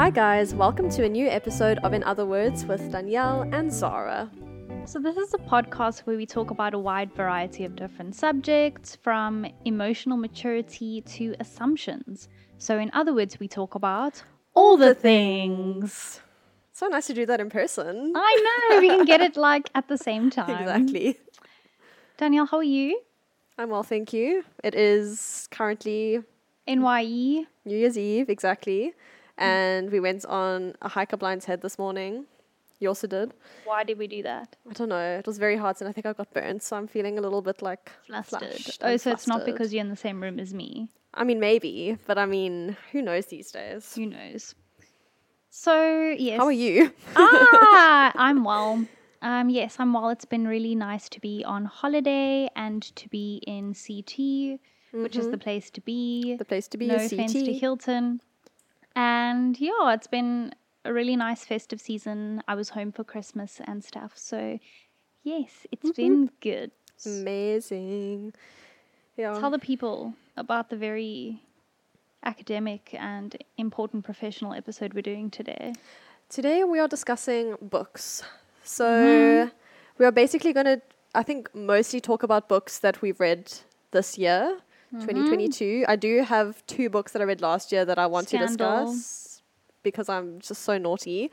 Hi guys, welcome to a new episode of In Other Words with Danielle and Zara. So this is a podcast where we talk about a wide variety of different subjects, from emotional maturity to assumptions. So in other words, we talk about all the things. So nice to do that in person. I know, we can get it like at the same time. Exactly. Danielle, how are you? I'm well, thank you. It is currently NYE. New Year's Eve, exactly. And we went on a hike up Lion's Head this morning. You also did? Why did we do that? I don't know. It was very hot and I think I got burnt, so I'm feeling a little bit like Flustered. flushed Oh, and so it's not flustered. because you're in the same room as me. I mean, maybe, but I mean, who knows these days? Who knows? So, yes. How are you? I'm well. Yes, I'm well. It's been really nice to be on holiday and to be in CT, which is the place to be. The place to be No is offense to CT. Hilton. And yeah, it's been a really nice festive season. I was home for Christmas and stuff. So, yes, it's been good. Amazing. Yeah. Tell the people about the very academic and important professional episode we're doing today. Today we are discussing books. So we are basically going to, I think, mostly talk about books that we've read this year, 2022. I do have 2 books that I read last year that I want to Scandal. discuss because I'm just so naughty.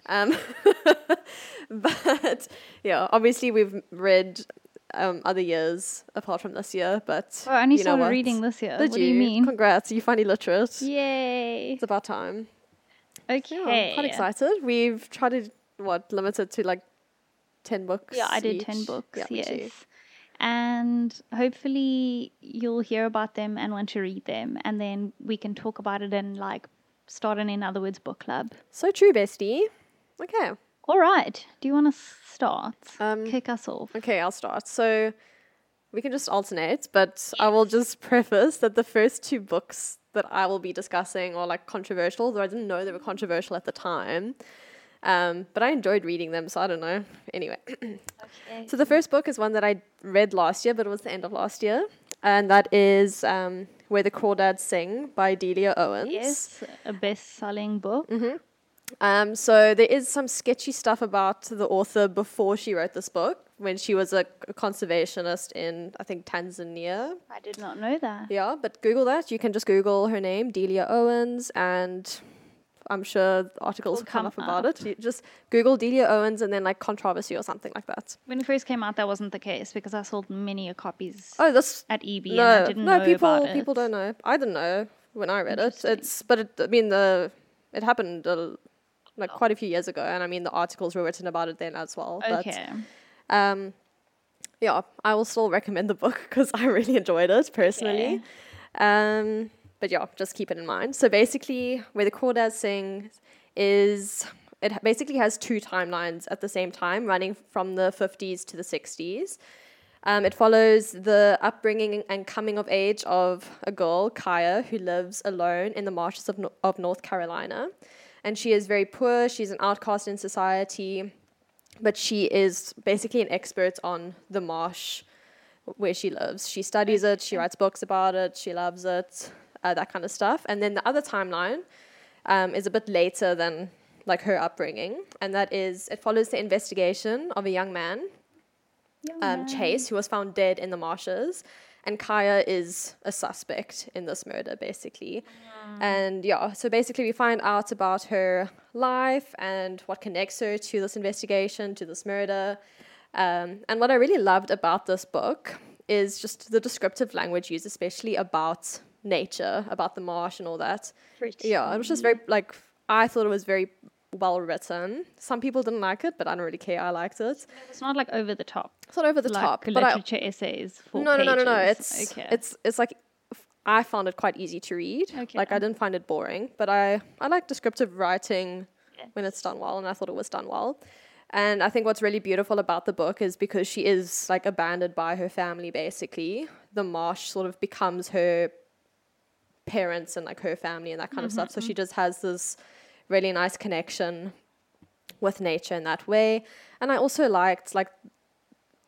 But yeah, obviously we've read other years apart from this year, but Oh, I only you know started what? reading this year. Did What do you mean? Congrats, you finally literate. Yay. It's about time. Okay. Yeah, I'm quite excited. We've tried to, limit it to like 10 books. Yeah, I did each. 10 books, Yeah, me too. yes. And hopefully you'll hear about them and want to read them, and then we can talk about it and like start an In Other Words book club. So true, bestie. Okay. All right. Do you want to start? Um, Kick us off. Okay, I'll start. So we can just alternate, but I will just preface that the first 2 books that I will be discussing are like controversial, though I didn't know they were controversial at the time. But I enjoyed reading them, so I don't know. Anyway. Okay. So the first book is one that I read last year, but it was the end of last year. And that is Where the Crawdads Sing by Delia Owens. Yes, a best-selling book. So there is some sketchy stuff about the author before she wrote this book, when she was a conservationist in, I think, Tanzania. I did not know that. Yeah, but Google that. You can just Google her name, Delia Owens, and I'm sure the articles will come up about it. You just Google Delia Owens and then like controversy or something like that. When it first came out, that wasn't the case because I sold many copies Oh, this at EB and I didn't know about it. people don't know. I didn't know when I read it. Interesting. It happened quite a few years ago, and I mean the articles were written about it then as well. Okay. But yeah, I will still recommend the book because I really enjoyed it personally. But yeah, just keep it in mind. So basically, Where the Crawdads Sing it basically has 2 timelines at the same time, running from the 50s to the 60s. It follows the upbringing and coming of age of a girl, Kaya, who lives alone in the marshes of North Carolina. And she is very poor. She's an outcast in society, but she is basically an expert on the marsh where she lives. She studies it. She writes books about it. She loves it, that kind of stuff. And then the other timeline is a bit later than like her upbringing, and that is it follows the investigation of a young man, Chase, who was found dead in the marshes. And Kaya is a suspect in this murder, basically. And yeah, so basically we find out about her life and what connects her to this investigation, to this murder. And what I really loved about this book is just the descriptive language used, especially about nature, about the marsh and all that. Yeah, it was just very, I thought it was very well written. Some people didn't like it, but I don't really care. I liked it. It's not like over the top. It's not over the Like top. literature essays for No. pages. It's like I found it quite easy to read. Okay. Like I didn't find it boring, but I like descriptive writing when it's done well, and I thought it was done well. And I think what's really beautiful about the book is because she is like abandoned by her family, basically. The marsh sort of becomes her parents and like her family and that kind of stuff. So she just has this really nice connection with nature in that way. And I also liked like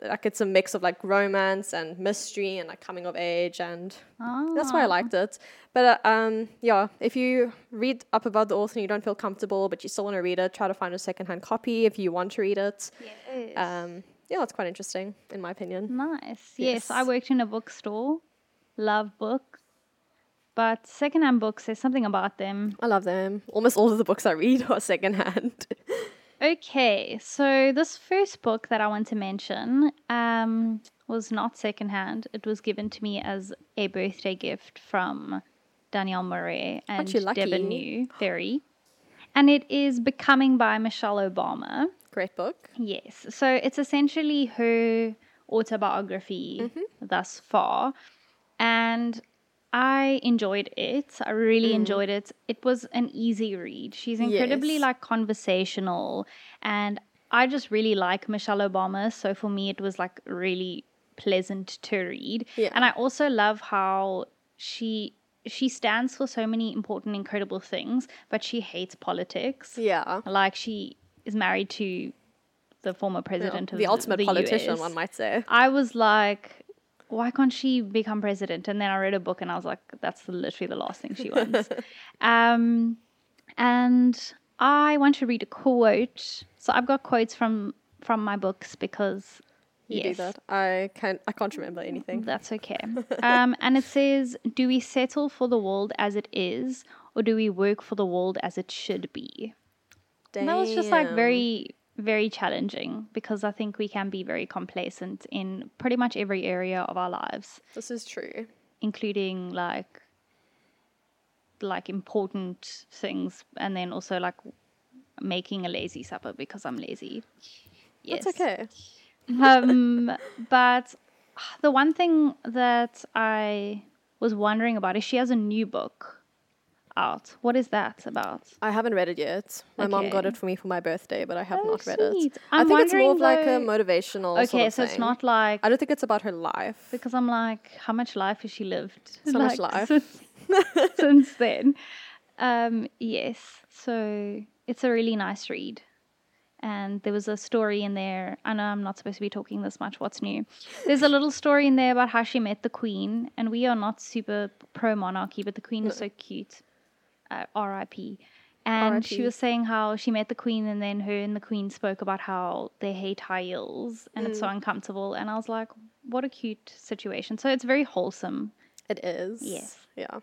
like it's a mix of like romance and mystery and like coming of age, and that's why I liked it. But yeah, if you read up about the author and you don't feel comfortable but you still want to read it, try to find a secondhand copy if you want to read it. Yes. Yeah, it's quite interesting in my opinion. Nice. Yes. Yes, I worked in a bookstore. Love books. But secondhand books, there's something about them. I love them. Almost all of the books I read are secondhand. Okay, so this first book that I want to mention was not secondhand. It was given to me as a birthday gift from Danielle Murray and Aren't you lucky? Devin Newberry. And it is Becoming by Michelle Obama. Great book. Yes, so it's essentially her autobiography thus far. And I enjoyed it. I really enjoyed it. It was an easy read. She's incredibly Yes. like conversational, and I just really like Michelle Obama. So for me, it was like really pleasant to read. Yeah. And I also love how she stands for so many important, incredible things, but she hates politics. Yeah. Like she is married to the former president of The ultimate the politician, US. one might say. I was like, why can't she become president? And then I read a book and I was like, that's literally the last thing she wants. And I want to read a quote. So I've got quotes from my books because You do that. I can't remember anything. that's okay. And it says, do we settle for the world as it is, or do we work for the world as it should be? And that was just like very, very challenging because I think we can be very complacent in pretty much every area of our lives, This is true. including like important things, and then also like making a lazy supper because I'm lazy. Yes. That's okay. But the one thing that I was wondering about is she has a new book out. What is that about? I haven't read it yet. My mom got Okay. it for me for my birthday, but I have Oh, not read it. sweet. I I'm think it's more of wondering like a though- motivational Okay, sort of so it's thing. not like I don't think it's about her life. because I'm like, how much life has she lived? So much life. Since then. Yes. So it's a really nice read. And there was a story in there. I know I'm not supposed to be talking this much. What's new? There's a little story in there about how she met the Queen. And we are not super pro monarchy, but the Queen is so cute. R.I.P. And she R.I.P.. was saying how she met the Queen, and then her and the Queen spoke about how they hate high heels and it's so uncomfortable. And I was like, what a cute situation. So it's very wholesome. It is. Yes. Yeah.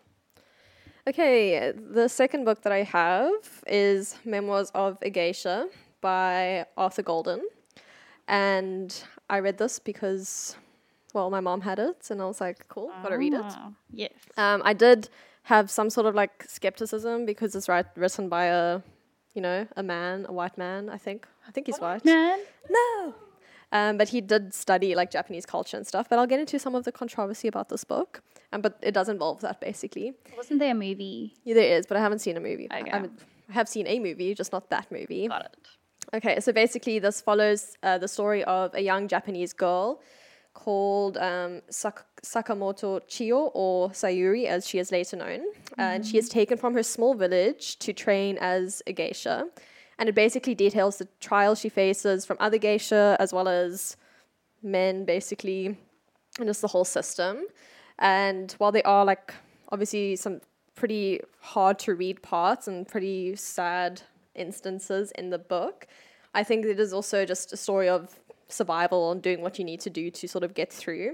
Okay, the second book that I have is Memoirs of a Geisha by Arthur Golden. And I read this because, well, my mom had it, and I was like, cool, gotta read it. Ah, yes. I did have some sort of like skepticism because it's written by a man, a white man, I think. I think he's white. Man. No. But he did study like Japanese culture and stuff. But I'll get into some of the controversy about this book. But it does involve that basically. Wasn't there a movie? Yeah, there is, but I haven't seen a movie. Okay. I have seen a movie, just not that movie. Got it. Okay, so basically this follows the story of a young Japanese girl called Sakamoto Chiyo, or Sayuri as she is later known. And she is taken from her small village to train as a geisha. And it basically details the trials she faces from other geisha as well as men, basically, and just the whole system. And while there are like obviously some pretty hard to read parts and pretty sad instances in the book, I think it is also just a story of survival and doing what you need to do to sort of get through.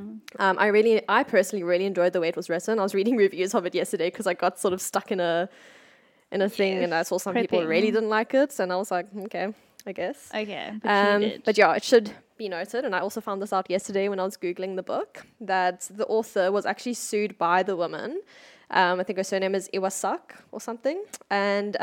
I personally really enjoyed the way it was written. I was reading reviews of it yesterday because I got sort of stuck in a thing, and I saw some people really prepping. didn't like it, and I was like, okay, I guess. Okay, but you did. But yeah, it should be noted, and I also found this out yesterday when I was Googling the book, that the author was actually sued by the woman. I think her surname is Iwasak or something. And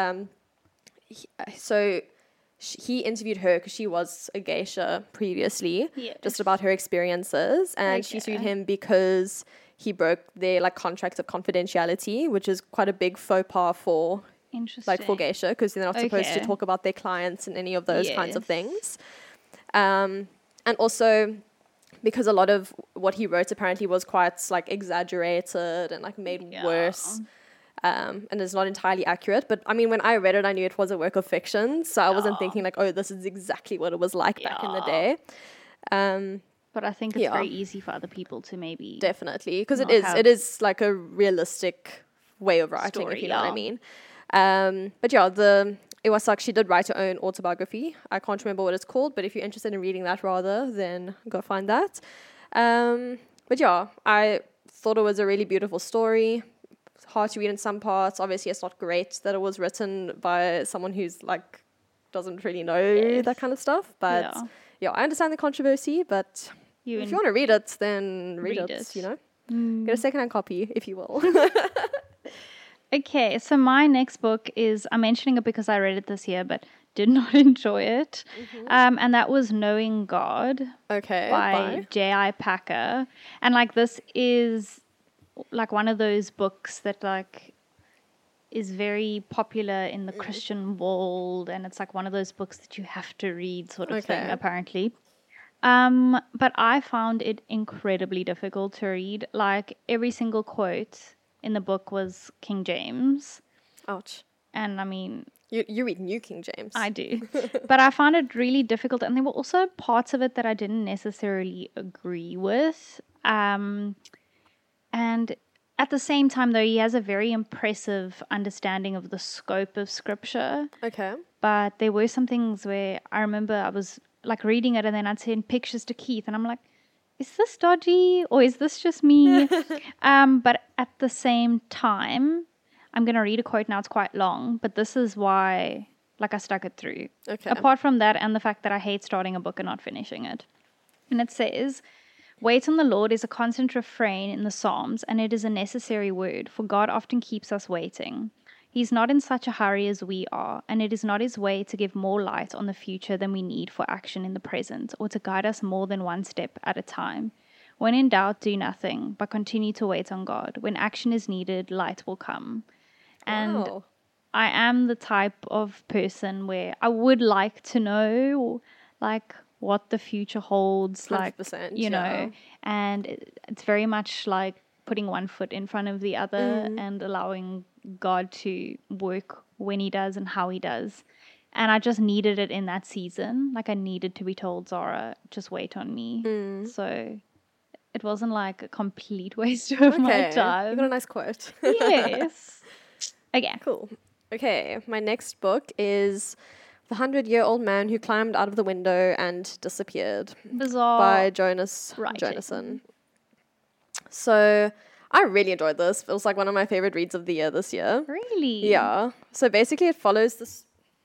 he interviewed her because she was a geisha previously, Yes. just about her experiences. And she sued Okay. him because he broke their like contract of confidentiality, which is quite a big faux pas for Interesting. like for geisha, because they're not supposed to Okay. talk about their clients and any of those kinds of Yes. things. And also because a lot of what he wrote apparently was quite like exaggerated and like made Yeah. worse. And is not entirely accurate. But I mean, when I read it, I knew it was a work of fiction. So I wasn't thinking like, oh, this is exactly what it was like back in the Yeah. day. But I think it's Yeah. very easy for other people to maybe Definitely, because not it have is like a realistic way of writing, story, if you know what I yeah. mean. But yeah, the Iwasaki, she did write her own autobiography. I can't remember what it's called, but if you're interested in reading that rather, then go find that. But yeah, I thought it was a really beautiful story. It's hard to read in some parts. Obviously, it's not great that it was written by someone who's like doesn't really know Yes. that kind of stuff. But yeah, I understand the controversy, but if you want to read it, then read it, you know? Get a secondhand copy, if you will. Okay, so my next book is, I'm mentioning it because I read it this year, but did not enjoy it. And that was Knowing God Okay, by J.I. Packer. And like this is like one of those books that like is very popular in the Christian world, and it's like one of those books that you have to read sort of thing, Okay. apparently. But I found it incredibly difficult to read. Like every single quote in the book was King James. Ouch. And I mean, You read New King James. I do. But I found it really difficult. And there were also parts of it that I didn't necessarily agree with. And at the same time, though, he has a very impressive understanding of the scope of scripture. Okay. But there were some things where I remember I was like reading it and then I'd send pictures to Keith and I'm like, is this dodgy or is this just me? But at the same time, I'm going to read a quote now. It's quite long, but this is why like I stuck it through. Okay. Apart from that and the fact that I hate starting a book and not finishing it. And it says, wait on the Lord is a constant refrain in the Psalms, and it is a necessary word, for God often keeps us waiting. He's not in such a hurry as we are, and it is not his way to give more light on the future than we need for action in the present, or to guide us more than one step at a time. When in doubt, do nothing, but continue to wait on God. When action is needed, light will come. And Wow. I am the type of person where I would like to know, like, what the future holds, like, 100%, you know, and it's very much like putting one foot in front of the other and allowing God to work when he does and how he does. And I just needed it in that season. Like I needed to be told, Zara, just wait on me. So it wasn't like a complete waste of my Okay. time. You got a nice quote. Yes. Okay. Cool. Okay. My next book is The 100-Year-Old Man Who Climbed Out of the Window and Disappeared Bizarre. by Jonas writing. Jonasson. So I really enjoyed this. It was like one of my favorite reads of the year this year. Really? Yeah. So basically it follows this,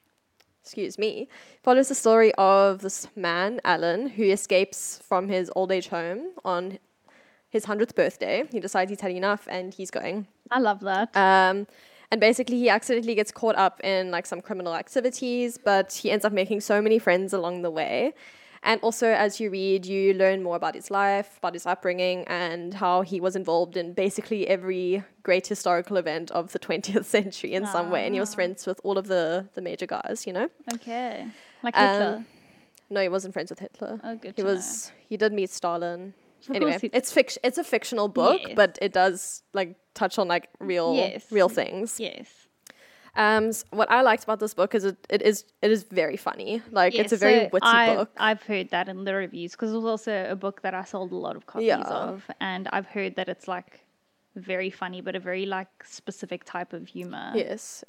follows the story of this man, Alan, who escapes from his old age home on his 100th birthday. He decides he's had enough and he's going. I love that. And basically he accidentally gets caught up in like some criminal activities, but he ends up making so many friends along the way. And also as you read, you learn more about his life, about his upbringing, and how he was involved in basically every great historical event of the 20th century in some way. And he was friends with all of the major guys, you know? Okay. Like Hitler. No, he wasn't friends with Hitler. Oh, good He to was. He did meet Stalin. Of Anyway, course he- it's a fictional book, Yes. but it does like touch on like real things. Yes. What I liked about this book is it is very funny. Like Yes, it's a very so witty book. I've heard that in the reviews because it was also a book that I sold a lot of copies Yeah. of, and I've heard that it's like very funny, but a very like specific type of humor. Yes,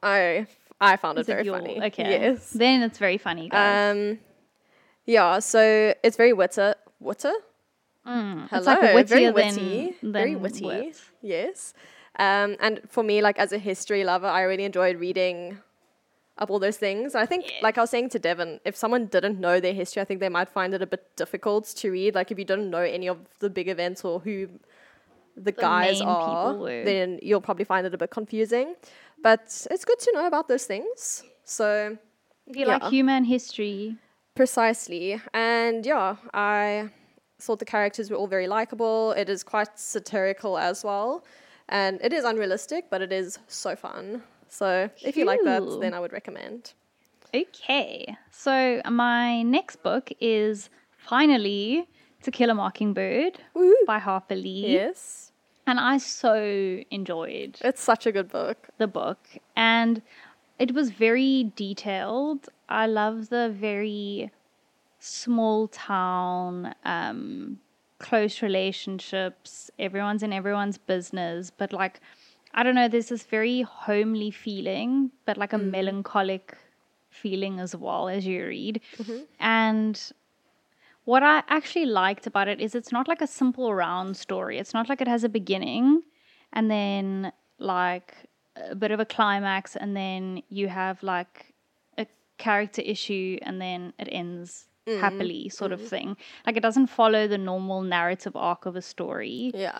I found it Is it very your- funny. Okay. Yes. Then it's very funny, guys. Yeah. So it's very witter. Hello. It's like wittier very than- witty. Very than witty. wit. Yes. And for me, like as a history lover, I really enjoyed reading up all those things. I think, like I was saying to Devin, if someone didn't know their history, I think they might find it a bit difficult to read. Like if you don't know any of the big events or who the guys main are, people were. then you'll probably find it a bit confusing. But it's good to know about those things. So If you like humor and history, precisely. And yeah, I thought the characters were all very likable. It is quite satirical as well. And it is unrealistic, but it is so fun. So if you like that, Phew. then I would recommend. okay. So my next book is finally To Kill a Mockingbird Woo. by Harper Lee. Yes. And I so enjoyed It's such a good book. the book. And it was very detailed. I love the very small town, close relationships, everyone's in everyone's business, but like, I don't know, there's this very homely feeling, but like a melancholic feeling as well as you read. And what I actually liked about it is it's not like a simple round story. It's not like it has a beginning and then like a bit of a climax and then you have like a character issue and then it ends happily sort of thing. Like it doesn't follow the normal narrative arc of a story. Yeah.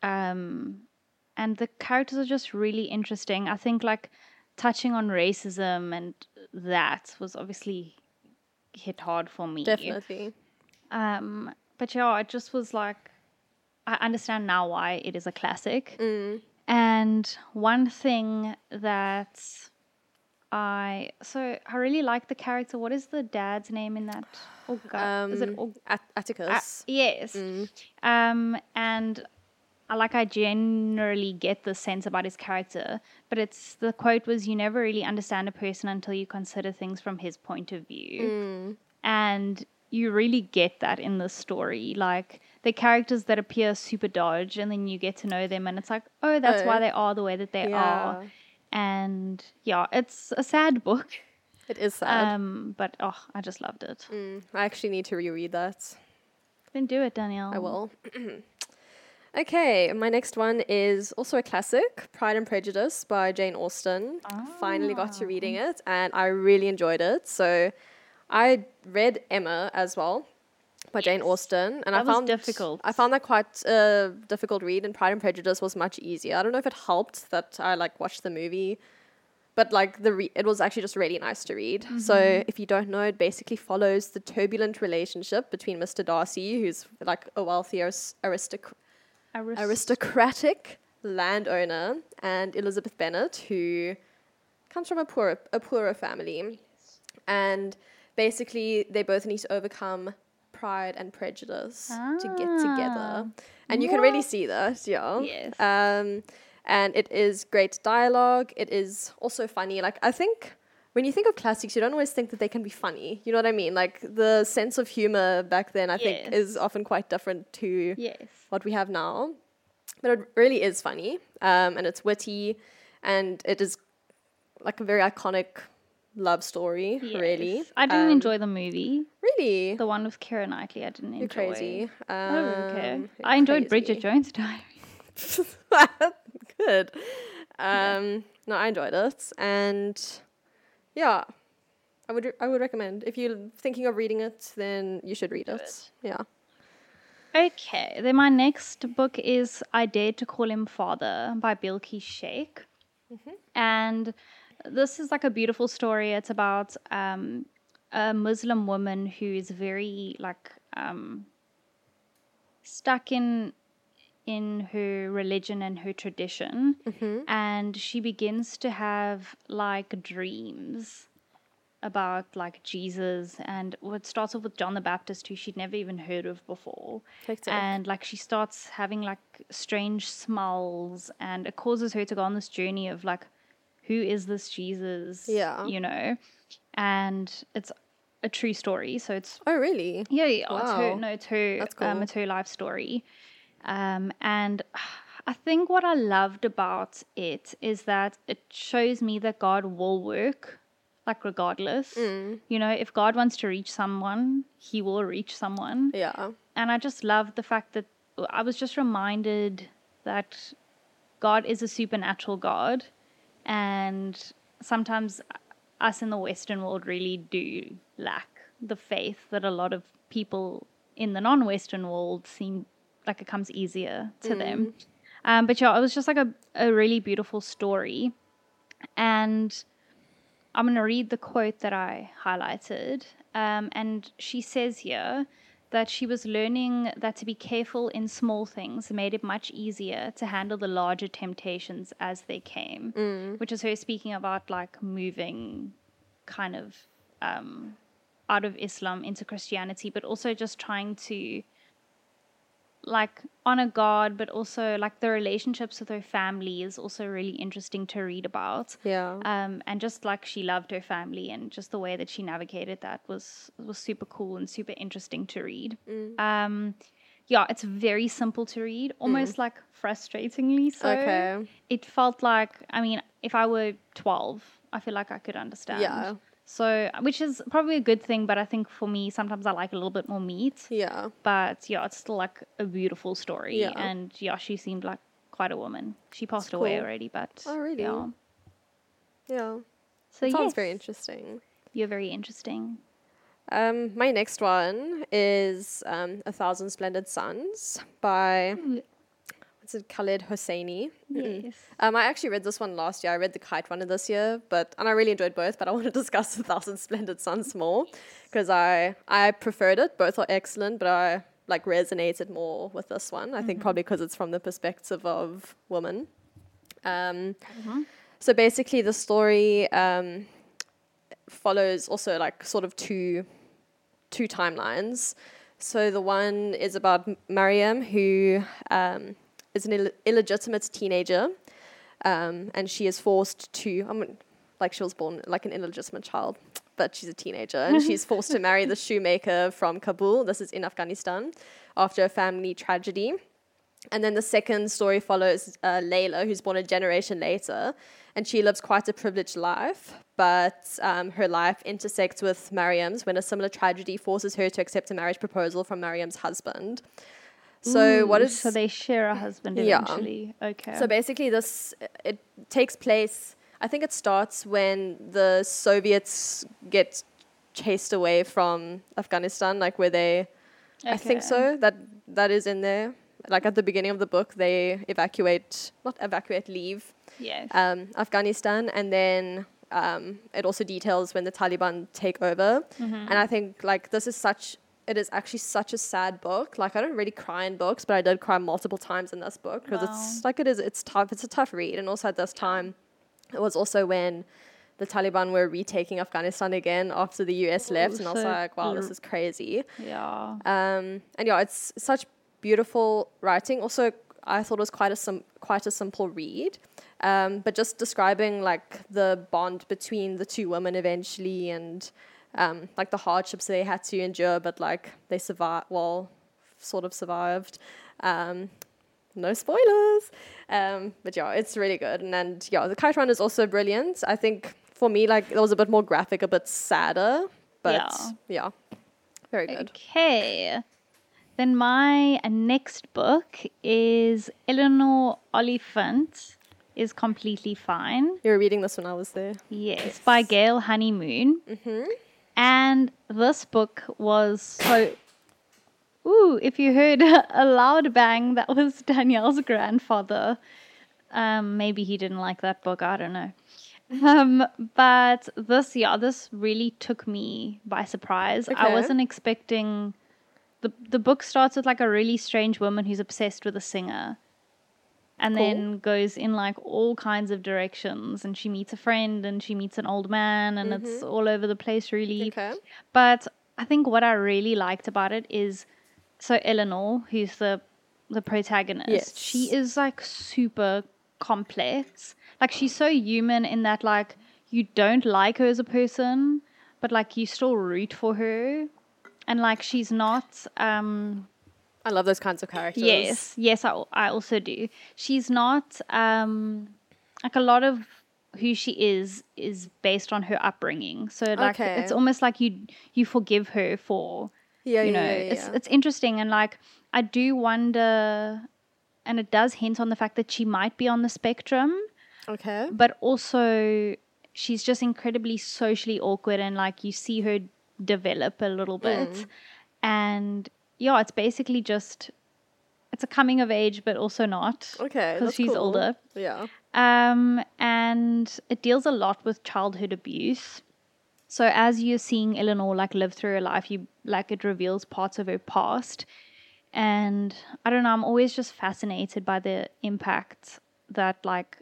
And the characters are just really interesting. I think like touching on racism and that was obviously hit hard for me. Definitely. But yeah, it just was like, I understand now why it is a classic. And one thing that I really like the character. What is the dad's name in that? Oh God, is it Atticus? yes. And I generally get the sense about his character, but the quote was, "You never really understand a person until you consider things from his point of view," and you really get that in the story. Like the characters that appear super dodge, and then you get to know them, and it's like, oh, that's why they are the way that they are. And yeah, it's a sad book. It is sad. But I just loved it. I actually need to reread that. Then do it, Danielle. I will. Okay, my next one is also a classic, Pride and Prejudice by Jane Austen. Finally got to reading it and I really enjoyed it. So I read Emma as well by Jane Austen, and that was difficult. I found that quite a difficult read, and Pride and Prejudice was much easier. I don't know if it helped that I like watched the movie, but like it was actually just really nice to read. So if you don't know, it basically follows the turbulent relationship between Mr. Darcy, who's like a wealthy aristocratic landowner, and Elizabeth Bennet, who comes from a poorer family. And basically, they both need to overcome pride and prejudice to get together. And you can really see that, yeah. Yes. And it is great dialogue. It is also funny. Like, I think when you think of classics, you don't always think that they can be funny. You know what I mean? Like, the sense of humor back then, I think, is often quite different to what we have now. But it really is funny. And it's witty. And it is like a very iconic love story, really. I didn't enjoy the movie. Really? The one with Keira Knightley, I didn't enjoy. You're crazy. I don't really care. I enjoyed Bridget Jones' Diary. Good. No, I enjoyed it. And yeah, I would recommend. If you're thinking of reading it, then you should read it. Yeah. Okay, then my next book is I Dared to Call Him Father by Bilquis Sheikh. And this is like a beautiful story. It's about a Muslim woman who is very like stuck in her religion and her tradition, and she begins to have like dreams about like Jesus, and it starts off with John the Baptist, who she'd never even heard of before. And like she starts having like strange smells, and it causes her to go on this journey of like, who is this Jesus? You know, and it's a true story. So it's really? Yeah. Wow. It's her. That's cool. It's her life story. And I think what I loved about it is that it shows me that God will work, like regardless. You know, if God wants to reach someone, He will reach someone. Yeah. And I just love the fact that I was just reminded that God is a supernatural God. And sometimes us in the Western world really do lack the faith that a lot of people in the non-Western world seem like it comes easier to them. But yeah, it was just like a really beautiful story. And I'm going to read the quote that I highlighted. And she says here that she was learning that to be careful in small things made it much easier to handle the larger temptations as they came, which is her speaking about like moving kind of out of Islam into Christianity, but also just trying to like honor God, but also like the relationships with her family is also really interesting to read about. Yeah. And just like she loved her family, and just the way that she navigated that was super cool and super interesting to read. Yeah, it's very simple to read, almost like frustratingly so. Okay. It felt like, I mean, if I were 12, I feel like I could understand. Yeah. So, which is probably a good thing, but I think for me, sometimes I like a little bit more meat. Yeah. But yeah, it's still like a beautiful story. Yeah. And yeah, she seemed like quite a woman. She passed away cool. already, but Oh, really? yeah. Yeah. So It sounds yes, very interesting. you're very interesting. My next one is A Thousand Splendid Suns by, what's it, Khaled Hosseini. Yes. I actually read this one last year. I read the Kite one this year, and I really enjoyed both, but I want to discuss A Thousand Splendid Suns more because I preferred it. Both are excellent, but I like resonated more with this one. I think probably because it's from the perspective of women. So basically the story follows also like sort of two timelines. So the one is about Mariam, who is an illegitimate teenager, and she is forced to, like she was born like an illegitimate child, but she's a teenager, and she's forced to marry the shoemaker from Kabul. This is in Afghanistan, after a family tragedy. And then the second story follows Layla, who's born a generation later, and she lives quite a privileged life, but her life intersects with Mariam's when a similar tragedy forces her to accept a marriage proposal from Mariam's husband. So So they share a husband eventually. Okay. So basically it takes place, I think it starts when the Soviets get chased away from Afghanistan, like where they, I think so, that is in there. Like at the beginning of the book, they leave Yes. Afghanistan, and then it also details when the Taliban take over. And I think like it is actually such a sad book. Like I don't really cry in books, but I did cry multiple times in this book because it's tough. It's a tough read, and also at this time, it was also when the Taliban were retaking Afghanistan again after the US left, and I was like, wow, this is crazy. Yeah. And yeah, it's such beautiful writing. Also, I thought it was quite a simple read, but just describing like the bond between the two women eventually, and like the hardships they had to endure, but like they survived. Well, sort of survived. No spoilers, but yeah, it's really good. And yeah, the Kite Run is also brilliant. I think for me, like it was a bit more graphic, a bit sadder, but yeah very good. Okay. Then my next book is Eleanor Oliphant is Completely Fine. You were reading this when I was there. Yes, by Gail Honeymoon. And this book was so... Ooh, if you heard a loud bang, that was Danielle's grandfather. Maybe he didn't like that book, I don't know. But this really took me by surprise. I wasn't expecting... The book starts with like a really strange woman who's obsessed with a singer, and then goes in like all kinds of directions, and she meets a friend and she meets an old man, and it's all over the place really. But I think what I really liked about it is, so Eleanor, who's the protagonist, she is like super complex. Like she's so human in that like you don't like her as a person, but like you still root for her. And like she's not I love those kinds of characters. Yes, I also do. She's not like a lot of who she is based on her upbringing. So like it's almost like you forgive her for it's interesting. And like I do wonder, and it does hint on the fact that she might be on the spectrum. Okay. But also she's just incredibly socially awkward, and like you see her develop a little bit, and yeah, it's basically just it's a coming of age, but also not. Okay, because she's older. Yeah. And it deals a lot with childhood abuse. So as you're seeing Eleanor like live through her life, it reveals parts of her past, and I don't know. I'm always just fascinated by the impact that like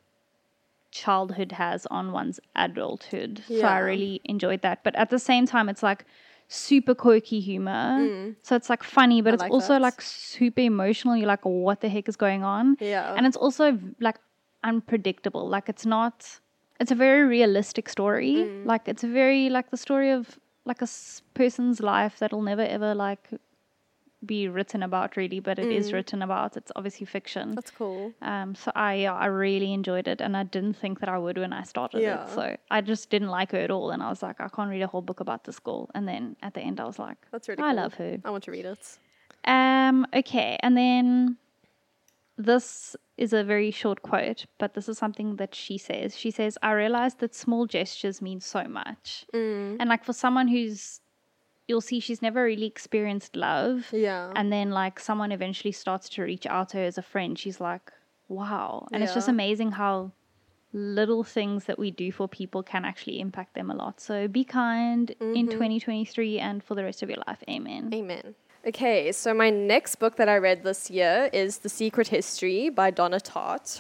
childhood has on one's adulthood. So I really enjoyed that. But at the same time, it's like super quirky humor. So it's like funny, but it's like also that. like super emotional. You're like, what the heck is going on? Yeah. And it's also like unpredictable. Like it's a very realistic story. Like it's a very like the story of like a person's life that'll never ever like be written about really, but it is written about. It's obviously fiction. That's cool. So I really enjoyed it, and I didn't think that I would when I started Yeah. it. So I just didn't like her at all, and I was like, I can't read a whole book about this girl. And then at the end, I was like, That's really I cool. love her. I want to read it. Okay, and then this is a very short quote, but this is something that she says. She says, I realized that small gestures mean so much. And like for someone you'll see she's never really experienced love. Yeah. And then like someone eventually starts to reach out to her as a friend. She's like, wow. And it's just Yeah. amazing how little things that we do for people can actually impact them a lot. So be kind in 2023 and for the rest of your life. Amen. Amen. Okay, so my next book that I read this year is The Secret History by Donna Tartt.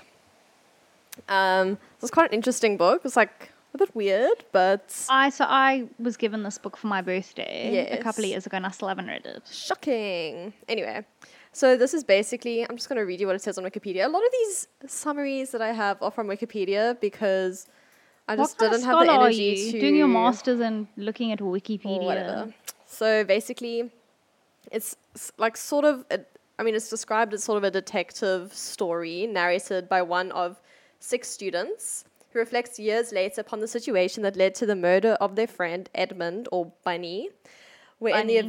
It was quite an interesting book. It was like a bit weird, but I was given this book for my birthday a couple of Yes. years ago, and I still haven't read it. shocking. Anyway, so this is basically, I'm just going to read you what it says on Wikipedia. A lot of these summaries that I have are from Wikipedia because I just What kind of didn't have the scholar are energy you? to Doing your masters and looking at Wikipedia. or whatever. So basically, it's like sort of, it's described as sort of a detective story narrated by one of 6 students who reflects years later upon the situation that led to the murder of their friend Edmund, or Bunny, wherein the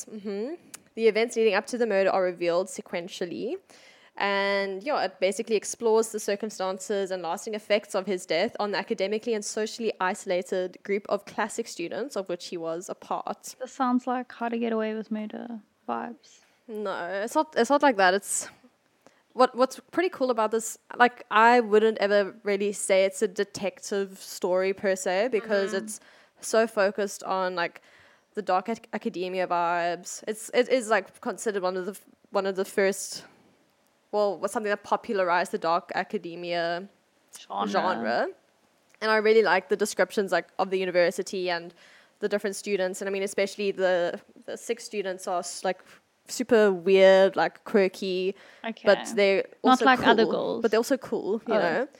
events leading up to the murder are revealed sequentially. And yeah, it basically explores the circumstances and lasting effects of his death on the academically and socially isolated group of classic students of which he was a part. This sounds like How to Get Away with Murder vibes. No, it's not like that. It's what's pretty cool about this, like I wouldn't ever really say it's a detective story per se because it's so focused on like the dark academia vibes. It is like considered one of the first, well, was something that popularized the dark academia genre. And I really like the descriptions like of the university and the different students. And I mean, especially the 6 students are like super weird, like quirky, Okay. but they're also Not like cool, other girls. But they're also cool, you know.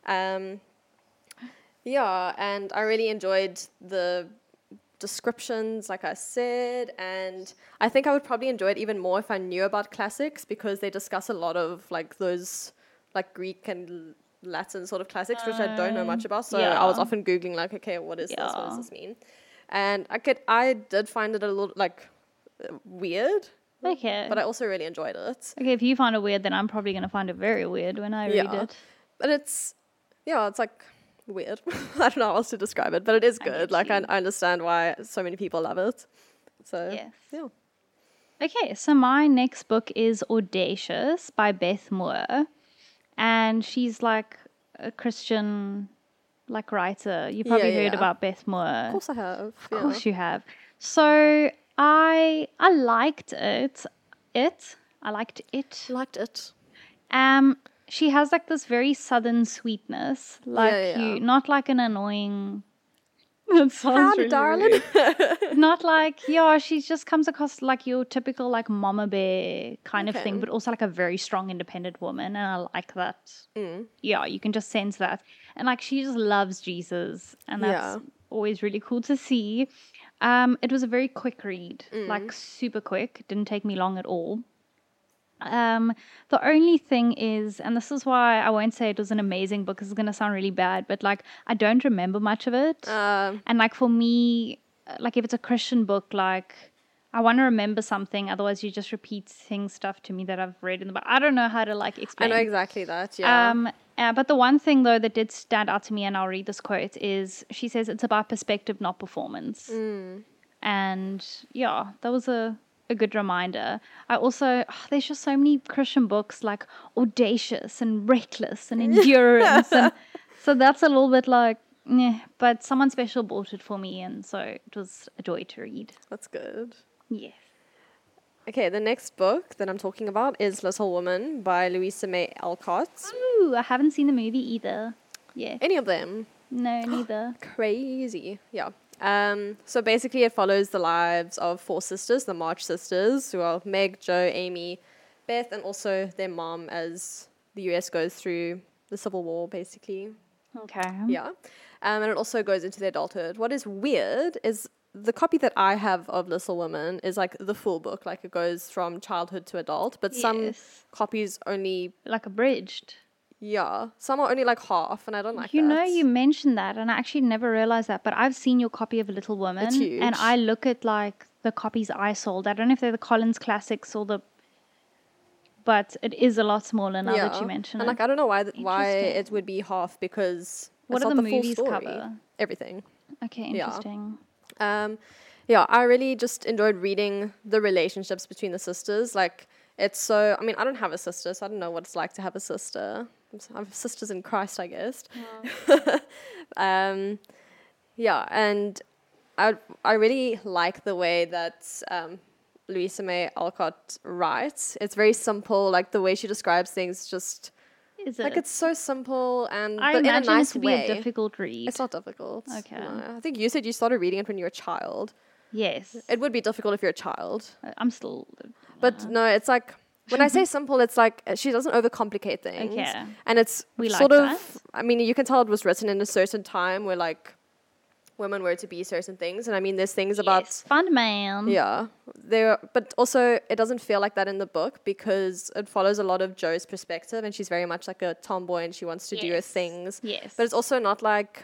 Yeah, and I really enjoyed the descriptions, like I said, and I think I would probably enjoy it even more if I knew about classics because they discuss a lot of like those like Greek and Latin sort of classics, which I don't know much about. So I was often Googling like, okay, what is this? What does this mean? And I did find it a little like weird, Okay. but I also really enjoyed it. Okay, if you find it weird, then I'm probably going to find it very weird when I read it. But it's like weird. I don't know how else to describe it, but it is good. get Like I you. understand why so many people love it. So Yes. yeah. Okay, so my next book is Audacious by Beth Moore. And she's like a Christian like writer. You probably heard yeah. about Beth Moore. Of course I have. Of course you have. So I liked it. I liked it. Liked it. She has like this very southern sweetness. Like yeah. not like an annoying that sounds Howdy, really darling. rude. Not like, she just comes across like your typical like mama bear kind of thing, but also like a very strong independent woman, and I like that. Yeah, you can just sense that. And like she just loves Jesus, and that's always really cool to see. It was a very quick read, like super quick. Didn't take me long at all. The only thing is, and this is why I won't say it was an amazing book, 'cause it's going to sound really bad, but like I don't remember much of it. And like for me, like if it's a Christian book, like I want to remember something, otherwise you just repeat stuff to me that I've read in the book. I don't know how to like I explain. know exactly that, yeah. But the one thing though that did stand out to me, and I'll read this quote, is she says it's about perspective, not performance. And yeah, that was a good reminder. I also, there's just so many Christian books like audacious and reckless and endurance. And so that's a little bit like, but someone special bought it for me, and so it was a joy to read. That's good. Yes. Okay, the next book that I'm talking about is Little Woman by Louisa May Alcott. Ooh, I haven't seen the movie either. Yeah. Any of them? No, neither. Crazy. Yeah. So basically it follows the lives of 4 sisters, the March sisters, who are Meg, Jo, Amy, Beth, and also their mom as the US goes through the Civil War, basically. Okay. Yeah. And it also goes into their adulthood. What is weird is the copy that I have of Little Women is like the full book, like it goes from childhood to adult, but some Yes. copies only, Like abridged. some are only like half, and I don't like You that. know, you mentioned that, and I actually never realized that, but I've seen your copy of Little Women. It's huge. And I look at like the copies I sold. I don't know if they're the Collins Classics or the. But it is a lot smaller now that you mention and it. like I don't know why Interesting. it would be half, because What it's are not the the full movies story. cover? Everything. Okay, interesting. I really just enjoyed reading the relationships between the sisters. Like, it's so, I mean, I don't have a sister, so I don't know what it's like to have a sister. I have sisters in Christ, I guess. And I really like the way that Louisa May Alcott writes. It's very simple, like the way she describes things, just Is it? like it's so simple and I but in a imagine nice it to way. be a difficult read. It's not difficult. Okay. No. I think you said you started reading it when you were a child. Yes. It would be difficult if you're a child. I'm still. But no, it's like, when I say simple, it's like she doesn't overcomplicate things. Okay. And it's We like sort of, that. I mean, you can tell it was written in a certain time where like women were to be certain things. And I mean, there's things about, Yes, fun man. yeah, but also it doesn't feel like that in the book, because it follows a lot of Jo's perspective, and she's very much like a tomboy and she wants to do her Yes. things. Yes. But it's also not like,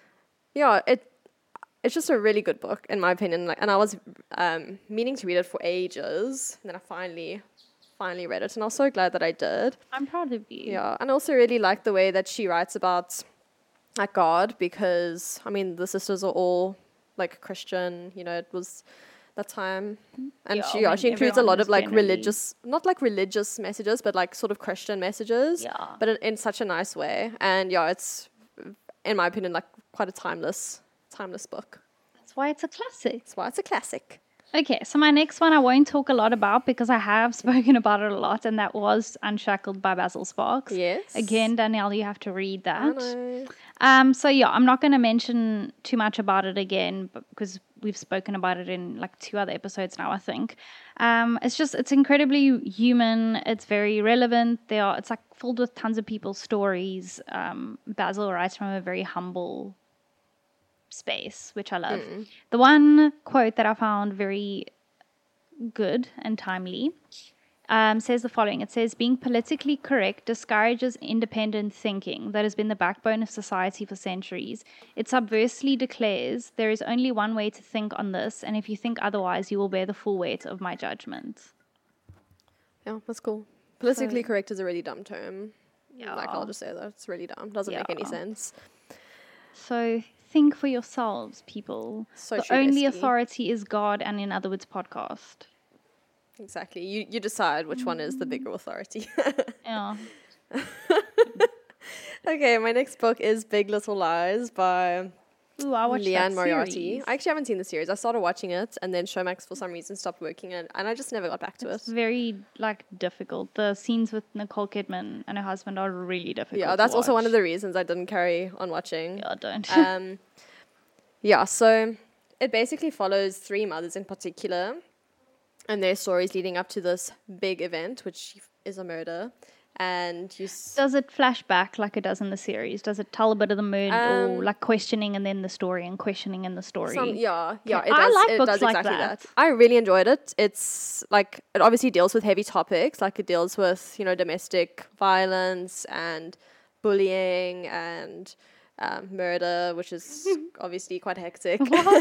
it's just a really good book in my opinion. Like, and I was meaning to read it for ages, and then I finally read it, and I was so glad that I did. I'm proud of you. Yeah, and I also really like the way that she writes about like God, because I mean the sisters are all like Christian. You know, it was that time, and Yeah, she when includes a everyone lot was of like generally- religious, not like religious messages, but like sort of Christian messages. Yeah. But in such a nice way, and yeah, it's in my opinion like quite a timeless book. That's why it's a classic. That's why it's a classic. Okay, so my next one I won't talk a lot about because I have spoken about it a lot, and that was Unshackled by Basil Sparks. Yes. Again, Danielle, you have to read I that. know. So yeah, I'm not going to mention too much about it again because we've spoken about it in like 2 other episodes now, I think. It's incredibly human. It's very relevant. It's like filled with tons of people's stories. Basil writes from a very humble space, which I love. The one quote that I found very good and timely says the following. It says, being politically correct discourages independent thinking that has been the backbone of society for centuries. It subversely declares there is only one way to think on this, and if you think otherwise, you will bear the full weight of my judgment. Yeah, that's cool. Politically correct is a really dumb term. Yeah. Like, I'll just say that. It's really dumb. Doesn't make any Yeah. sense. So think for yourselves, people. So the true, only Bestie. authority is God and In Other Words podcast. Exactly. You decide which one is the bigger authority. Yeah. Okay, my next book is Big Little Lies by Ooh, I watched Leanne that Moriarty. series. I actually haven't seen the series. I started watching it, and then Showmax for some reason stopped working, and I just never got back to It's it. very difficult. The scenes with Nicole Kidman and her husband are really difficult. Yeah, that's also one of the reasons I didn't carry on watching. Yeah, don't. So it basically follows 3 mothers in particular and their stories leading up to this big event, which is a murder. And Does it flash back like it does in the series? Does it tell a bit of the mood or like questioning and then the story and questioning in the story? yeah, it I does. like It books does like exactly that. that. I really enjoyed it. It's like, it obviously deals with heavy topics, like it deals with, domestic violence and bullying and murder, which is obviously quite hectic.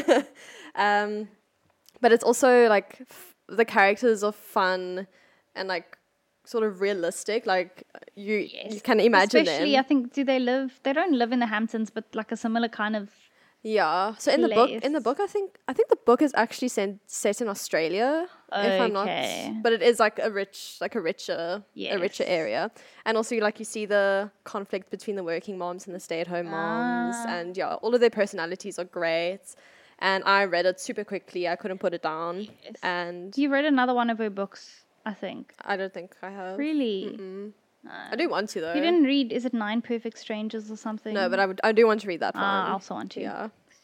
But it's also like the characters are fun and like sort of realistic. Like you can imagine Especially, them. I think, they don't live in the Hamptons, but like a similar kind of. Yeah. So in the book, I think the book is actually set in Australia. If I'm not, Okay. but it is like a richer Yes. area, and also like you see the conflict between the working moms and the stay-at-home moms, and all of their personalities are great. And I read it super quickly. I couldn't put it down, Yes. and You read another one of her books, I think. I don't think I have. Really? I do want to though. You didn't read, is it 9 Perfect Strangers or something? No, but I do want to read that one. I also want to. Yeah.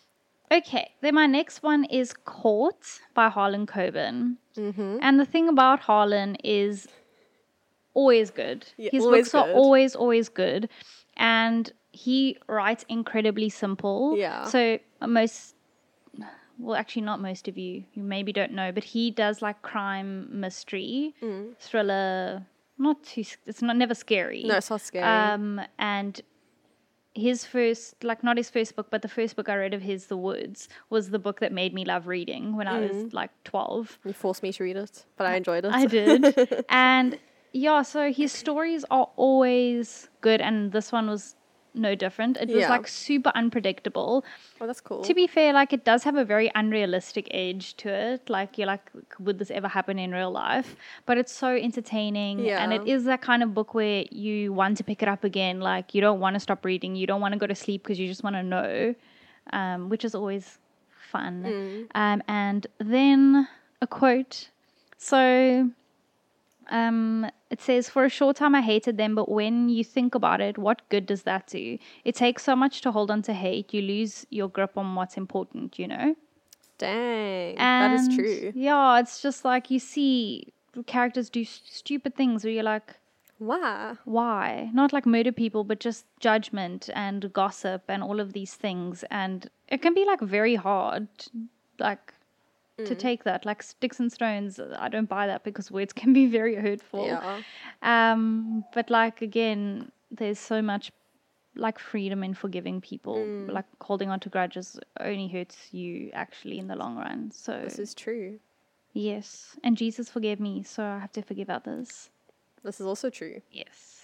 Okay, then my next one is Caught by Harlan Coben. Mm-hmm. And the thing about Harlan is always good. Yeah, His always books are good. always good. And he writes incredibly simple. Yeah. So well, actually not most of you maybe don't know, but he does like crime, mystery, thriller, it's never scary. No, it's not scary. And his first, like not his first book, but the first book I read of his, The Woods, was the book that made me love reading when I was like 12. You forced me to read it, but I enjoyed it. I did. And yeah, so his stories are always good, and this one was no different. It was like super unpredictable. Oh, that's cool. To be fair, like it does have a very unrealistic edge to it. Like you're like, would this ever happen in real life? But it's so entertaining, and it is that kind of book where you want to pick it up again. Like you don't want to stop reading, you don't want to go to sleep because you just want to know, which is always fun. And then a quote. So it says, "For a short time I hated them, but when you think about it, what good does that do? It takes so much to hold on to hate. You lose your grip on what's important, you know?" Dang, And that is true. yeah, it's just like you see characters do stupid things where you're like, Wow. why? Not like murder people, but just judgment and gossip and all of these things. And it can be like very hard, like to take that. Like sticks and stones, I don't buy that because words can be very hurtful. Yeah. But like again, there's so much like freedom in forgiving people. Like holding on to grudges only hurts you actually in the long run. So This is true. yes, and Jesus forgave me, so I have to forgive others. This is also true. Yes.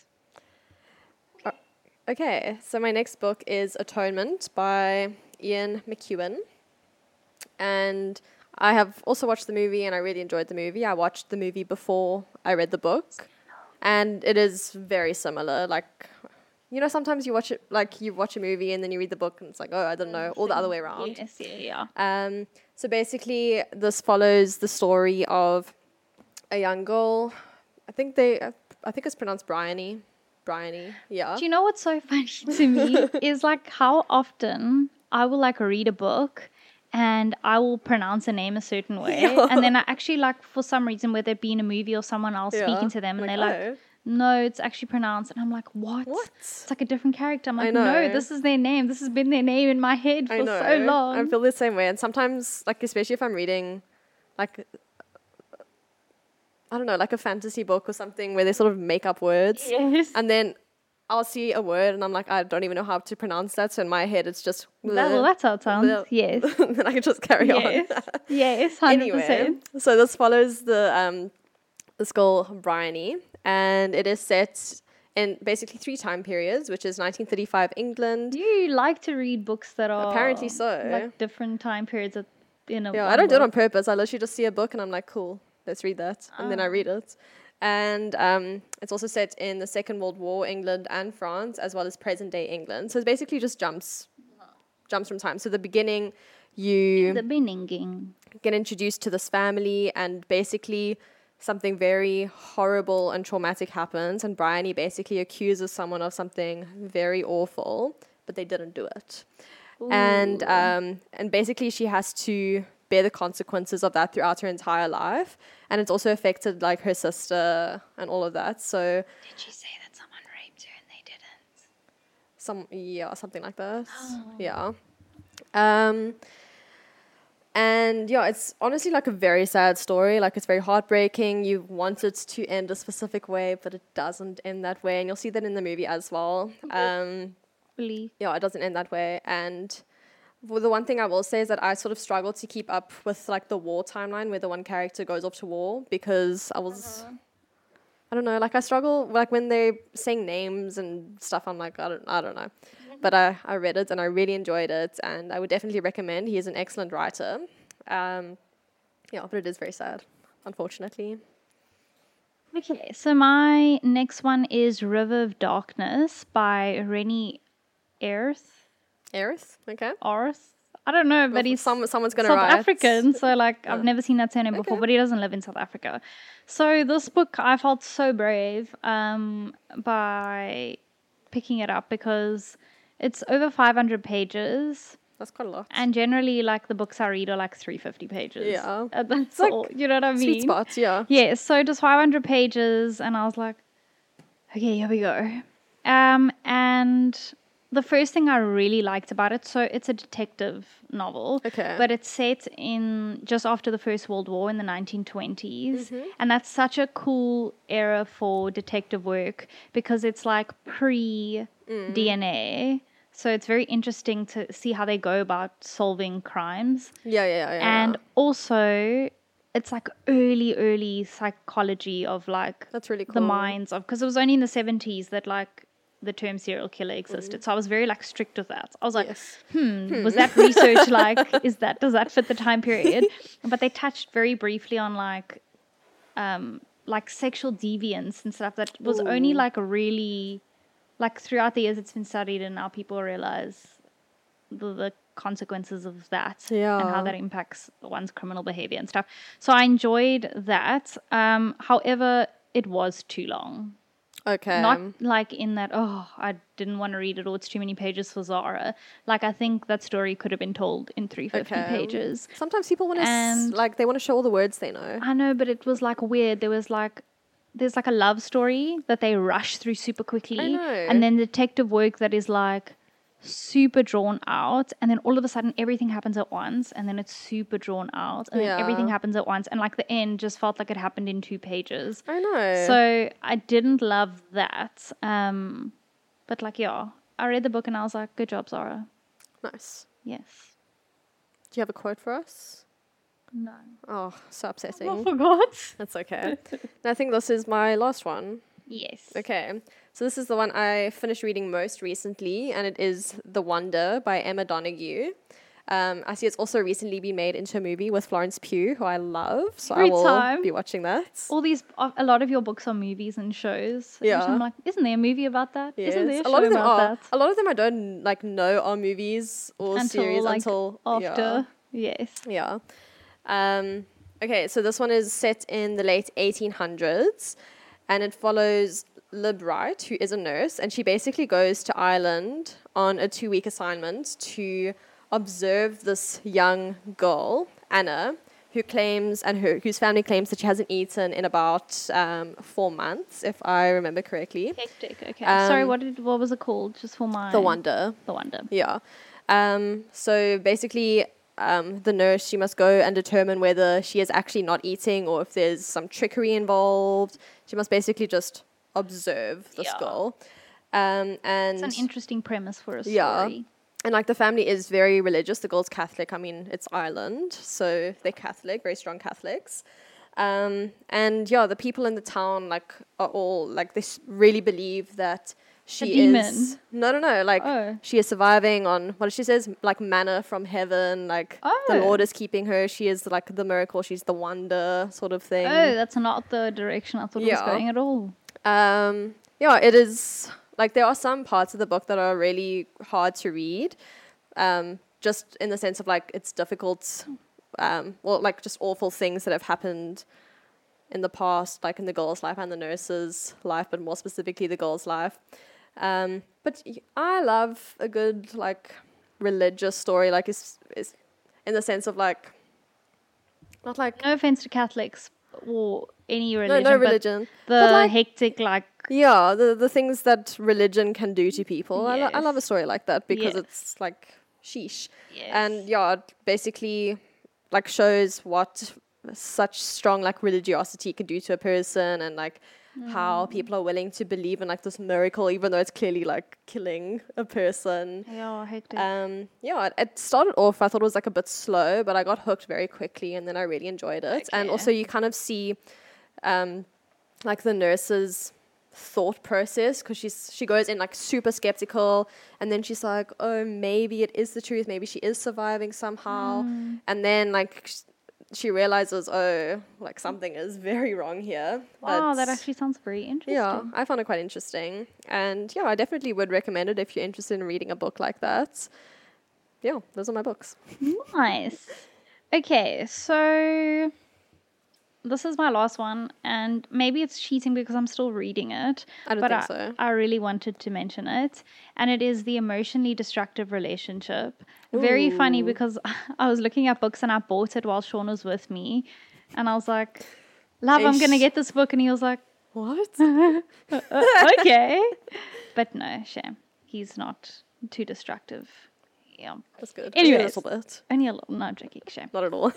Okay, so my next book is Atonement by Ian McEwan. And I have also watched the movie, and I really enjoyed the movie. I watched the movie before I read the book, and it is very similar. Like, you know, sometimes you watch it, like you watch a movie and then you read the book, and it's like, oh, I don't know, or the other way around. Yes, yeah. So basically, this follows the story of a young girl. I think it's pronounced Bryony. Yeah. Do you know what's so funny to me is like how often I will like read a book and I will pronounce a name a certain way, and then I actually like for some reason, whether it be in a movie or someone else speaking to them, and they're like, no, it's actually pronounced, and I'm like, what? It's like a different character. I'm like, no, this is their name. This has been their name in my head for so long. I feel the same way, and sometimes, like especially if I'm reading, like I don't know, like a fantasy book or something where they sort of make up words, and then I'll see a word and I'm like, I don't even know how to pronounce that. So in my head, it's just that's how it sounds. Yes. Then I can just carry on. Yes, 100%. Anyway, so this follows this girl Bryony, and it is set in basically 3 time periods, which is 1935 England. You like to read books that are apparently so like different time periods in a yeah. I don't do it on purpose. I literally just see a book and I'm like, cool, let's read that, and then I read it. And it's also set in the Second World War, England and France, as well as present-day England. So it basically just jumps from time. So the beginning, you get introduced to this family, and basically something very horrible and traumatic happens, and Bryony basically accuses someone of something very awful, but they didn't do it. Ooh. And basically she has to bear the consequences of that throughout her entire life, and it's also affected like her sister and all of that. So did she say that someone raped her and they didn't? Something like that. Yeah. And yeah, it's honestly like a very sad story. Like it's very heartbreaking. You want it to end a specific way, but it doesn't end that way, and you'll see that in the movie as well. Yeah, it doesn't end that way. And well, the one thing I will say is that I sort of struggled to keep up with like the war timeline where the one character goes off to war, because I was, I don't know, like I struggle like when they're saying names and stuff. I'm like, I don't know, but I read it and I really enjoyed it, and I would definitely recommend. He is an excellent writer. Yeah, but it is very sad, unfortunately. Okay, so my next one is River of Darkness by Rennie Ayres. Okay. Ars. I don't know, but he's someone's going to South write. African, so like I've never seen that surname before, but he doesn't live in South Africa. So this book, I felt so brave by picking it up because it's over 500 pages, That's quite a lot. And generally, like, the books I read are like 350 pages. Yeah. That's like all. You know what I mean? Sweet spots, yeah. Yeah, so it was 500 pages, and I was like, okay, here we go. And the first thing I really liked about it, so it's a detective novel, Okay. but it's set in just after the First World War in the 1920s, and that's such a cool era for detective work because it's like pre-DNA. So it's very interesting to see how they go about solving crimes. Yeah. And also, it's like early psychology of like That's really the cool. minds of, because it was only in the 70s that like the term serial killer existed. So I was very like strict with that. I was like, Yes. was that research like, does that fit the time period? But they touched very briefly on like sexual deviance and stuff that was only like really, like throughout the years it's been studied, and now people realize the consequences of that and how that impacts one's criminal behavior and stuff. So I enjoyed that. However, it was too long. Okay. Not like in that, I didn't want to read it, or it's too many pages for Zara. Like, I think that story could have been told in 350 pages. Sometimes people want to, they want to show all the words they know. I know, but it was like weird. There's like a love story that they rush through super quickly. I know. And then detective work that is like super drawn out, and then all of a sudden everything happens at once, and then it's super drawn out, and then everything happens at once, and like the end just felt like it happened in 2 pages. I know. So I didn't love that. But like, yeah, I read the book and I was like, good job, Zara. Nice. Yes. Do you have a quote for us? No. Oh, so upsetting. I forgot. That's okay. And I think this is my last one. Yes. Okay. So this is the one I finished reading most recently, and it is The Wonder by Emma Donoghue. I see it's also recently been made into a movie with Florence Pugh, who I love. So I will be watching that. A lot of your books are movies and shows. Yeah. I'm like, isn't there a movie about that? Yes. Isn't there a lot of them about are. that? A lot of them I don't know are movies or series until after. Yeah. Yes. Yeah. Okay, so this one is set in the late 1800s, and it follows Lib Wright, who is a nurse, and she basically goes to Ireland on a 2-week assignment to observe this young girl, Anna, whose family claims that she hasn't eaten in about 4 months, if I remember correctly. Hectic. Okay. Sorry, what was it called? Just for my The Wonder. The Wonder. Yeah. So basically, the nurse, she must go and determine whether she is actually not eating or if there's some trickery involved. She must basically just observe this girl. And it's an interesting premise for a story. Yeah. And like the family is very religious. The girl's Catholic. I mean, it's Ireland, so they're Catholic, very strong Catholics. And yeah, the people in the town like are all like they really believe that she is she is surviving on what she says, like manna from heaven, like the Lord is keeping her. She is like the miracle. She's the wonder sort of thing. Oh, that's not the direction I thought it was going at all. Yeah, it is. Like, there are some parts of the book that are really hard to read, just in the sense of, like, it's difficult, like, just awful things that have happened in the past, like, in the girl's life and the nurse's life, but more specifically the girl's life. But I love a good, like, religious story, like, is in the sense of, like, not like... No offense to Catholics or any religion. No religion. But like, hectic, like... Yeah, the things that religion can do to people. Yes. I love a story like that because it's like sheesh. Yes. And yeah, it basically like shows what such strong like religiosity can do to a person, and like how people are willing to believe in like this miracle even though it's clearly like killing a person. Yeah, hectic. Yeah, it started off, I thought it was like a bit slow, but I got hooked very quickly and then I really enjoyed it. Okay. And also you kind of see like the nurse's thought process, because she goes in like super skeptical, and then she's like, oh, maybe it is the truth, maybe she is surviving somehow, and then like she realizes, oh, like something is very wrong here. Wow, that actually sounds very interesting. Yeah, I found it quite interesting, and yeah, I definitely would recommend it if you're interested in reading a book like that. Yeah, those are my books. Nice. Okay, so this is my last one, and maybe it's cheating because I'm still reading it. I don't think so. I really wanted to mention it, and it is The Emotionally Destructive Relationship. Very funny because I was looking at books and I bought it while Sean was with me, and I was like, "Love, I'm gonna get this book," and he was like, What? "Okay," but no, shame. He's not too destructive. Yeah, That's good. Anyways. A little bit. only a little. No, joking, shame. Not at all.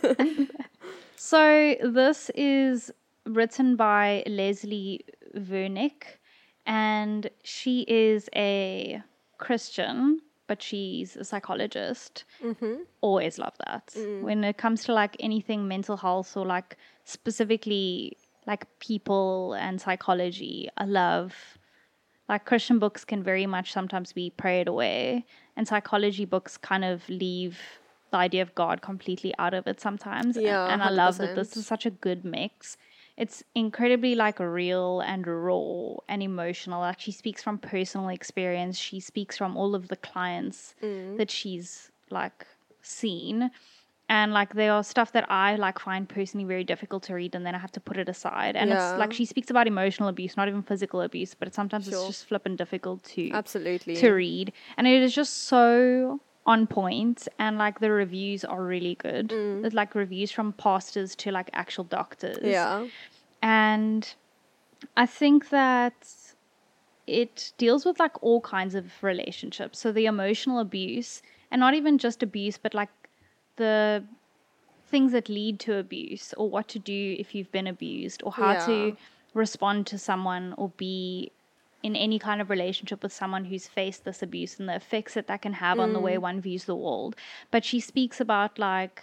So this is written by Leslie Vernick, and she is a Christian, but she's a psychologist. Always love that. When it comes to like anything mental health or like specifically like people and psychology, I love. Like Christian books can very much sometimes be prayed away, and psychology books kind of leave the idea of God completely out of it sometimes. Yeah, and I love that this 100%. is such a good mix. It's incredibly like real and raw and emotional. Like she speaks from personal experience. She speaks from all of the clients that she's like seen. And like there are stuff that I like find personally very difficult to read, and then I have to put it aside. And Yeah. it's like she speaks about emotional abuse, not even physical abuse, but sometimes Sure. it's just flippin' difficult Absolutely. to read. And it is just so on point, and like the reviews are really good. There's like reviews from pastors to like actual doctors. Yeah. And I think that it deals with like all kinds of relationships. So the emotional abuse, and not even just abuse, but like the things that lead to abuse, or what to do if you've been abused, or how Yeah. to respond to someone or be in any kind of relationship with someone who's faced this abuse and the effects that that can have on the way one views the world. But she speaks about like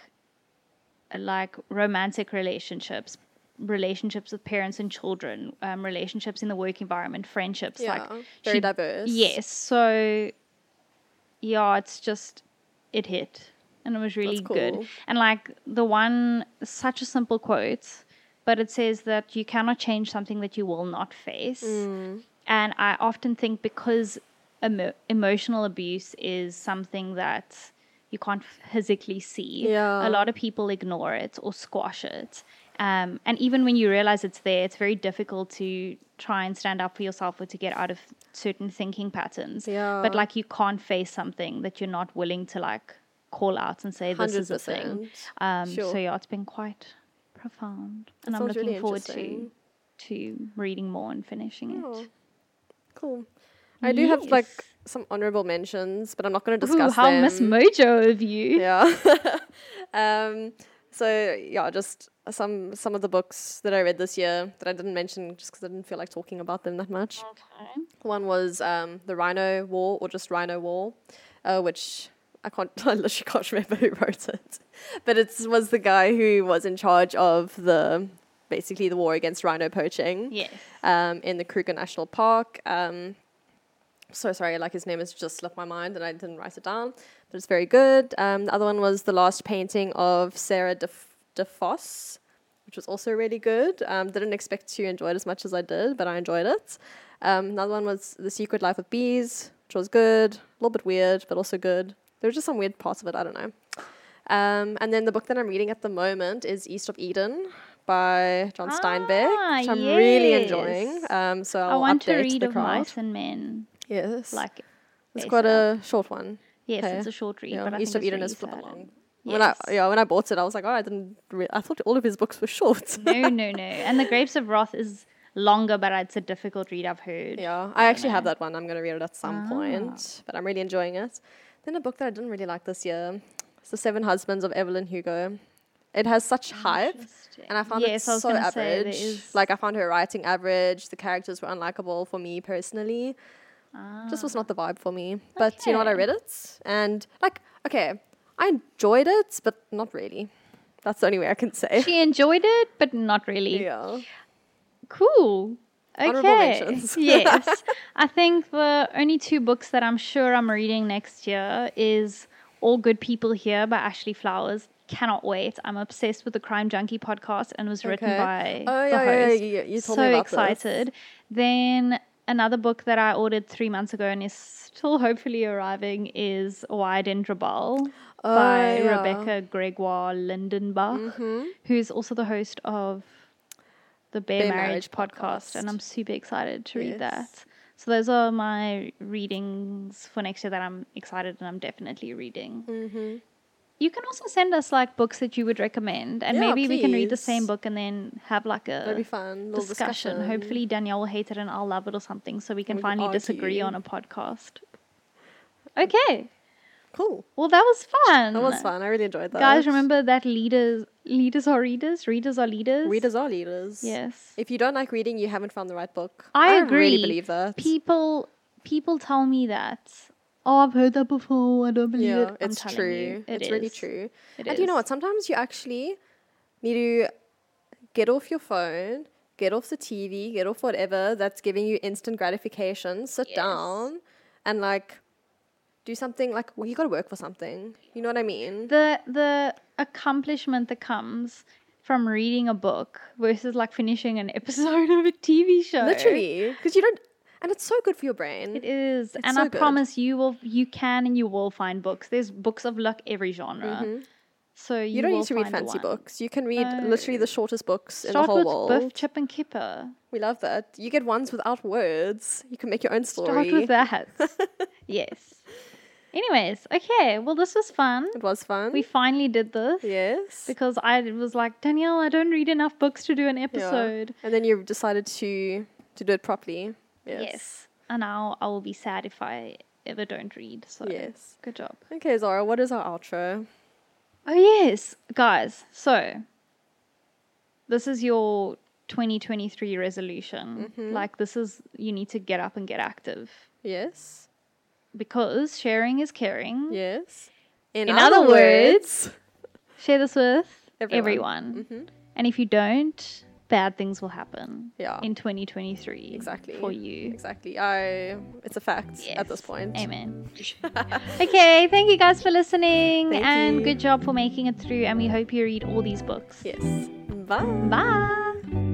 romantic relationships with parents and children, relationships in the work environment, friendships. Yeah. Like Very she- diverse. Yes. So yeah, it's just, it hit. And it was really That's cool. good. And like the one, such a simple quote, but it says that you cannot change something that you will not face. And I often think because emotional abuse is something that you can't physically see, Yeah. a lot of people ignore it or squash it. And even when you realize it's there, it's very difficult to try and stand up for yourself or to get out of certain thinking patterns. Yeah. But like you can't face something that you're not willing to like call out and say this is a thing. 100%. Sure. So yeah, it's been quite profound, and That I'm sounds looking really forward interesting. to reading more and finishing it. Oh, cool. I do have like Yes. some honorable mentions, but I'm not going to Ooh, discuss how them. Miss Mojo of you. Yeah. So yeah, just some of the books that I read this year that I didn't mention just because I didn't feel like talking about them that much. Okay. One was the Rhino War, or just Rhino War, which I literally can't remember who wrote it, but it was the guy who was in charge of basically the war against rhino poaching. Yes. In the Kruger National Park. So sorry, like his name has just slipped my mind and I didn't write it down, but it's very good. The other one was The Last Painting of Sarah DeFoss, which was also really good. Didn't expect to enjoy it as much as I did, but I enjoyed it. Another one was The Secret Life of Bees, which was good, a little bit weird, but also good. There were just some weird parts of it, I don't know. And then the book that I'm reading at the moment is East of Eden by John Steinbeck, which I'm really enjoying. yes. So I I'll want to update read the Of crowd. Mice and Men. Yes. Like, It's quite a short one. yes, okay. it's a short read, Yeah, but I East think of Eden it's is really flipping long. Yes. When I bought it, I was like, I thought all of his books were short. No. And The Grapes of Wrath is longer, but it's a difficult read, I've heard. Yeah, I actually have that one. I'm going to read it at some point, but I'm really enjoying it. Then a book that I didn't really like this year, it's The Seven Husbands of Evelyn Hugo. It has such hype, Interesting. and I found Yes, I it was so gonna say, there average. is- Like, I found her writing average. The characters were unlikable for me personally. Just was not the vibe for me. But you know what? I Okay. read it, and like, okay, I enjoyed it, but not really. That's the only way I can say. She enjoyed it, but not really. Yeah. Cool. Honorable Okay. mentions. Yes. I think the only two books that I'm sure I'm reading next year is All Good People Here by Ashley Flowers. Cannot wait. I'm obsessed with the Crime Junkie podcast and was written by Oh, the yeah, host. you told So me about excited. Then another book that I ordered 3 months ago and is still hopefully arriving is Why Didn't Rebel by yeah. Rebecca Gregoire Lindenbach, who's also the host of the Bare Bare Marriage Marriage podcast, and podcast. I'm super excited to read Yes. that. So those are my readings for next year that I'm excited and I'm definitely reading. Mm-hmm. You can also send us like books that you would recommend, and Yeah, maybe we can read the same please. book and then have like That'd be a fun. Little discussion. Hopefully Danielle will hate it and I'll love it or something, so we can We can finally disagree argue. on a podcast. Okay. Cool. Well, that was fun. That was fun. I really enjoyed that. Guys, remember that leaders are readers, readers are leaders. Readers are leaders. Yes. If you don't like reading, you haven't found the right book. I agree. really believe that. People tell me that. Oh, I've heard that before. I don't believe it. I'm it's telling true. you, It's really true. It And you know is. what? Sometimes you actually need to get off your phone, get off the TV, get off whatever that's giving you instant gratification. Sit Yes. down and like do something like, well, you got to work for something. You know what I mean? The accomplishment that comes from reading a book versus like finishing an episode of a TV show. Literally. Because you don't, and it's so good for your brain. It is. It's And so I good. promise you will find books. There's books of like every genre. So You don't will need to read find the fancy one. books. You can read No. literally the shortest books in the Start whole with world. Biff, Chip and Kipper. We love that. You get ones without words. You can make your own story. Start with that. Yes. Anyways, okay. Well, this was fun. It was fun. We finally did this. yes. Because I was like, Danielle, I don't read enough books to do an Yeah. episode. And then you decided to do it properly. Yes. And now I will be sad if I ever don't read. So Yes. good job. Okay, Zara, what is our outro? Oh, yes. Guys, so this is your 2023 resolution. Like, this is, you need to get up and get active. Yes. Because sharing is caring. Yes. In other words, share this with Everyone. everyone. And if you don't, bad things will happen Yeah. in 2023. Exactly. For you. Exactly. It's a fact at this Yes. point. Amen. Okay, thank you guys for listening. Thank and you. good job for making it through. And we hope you read all these books. Yes. Bye. Bye.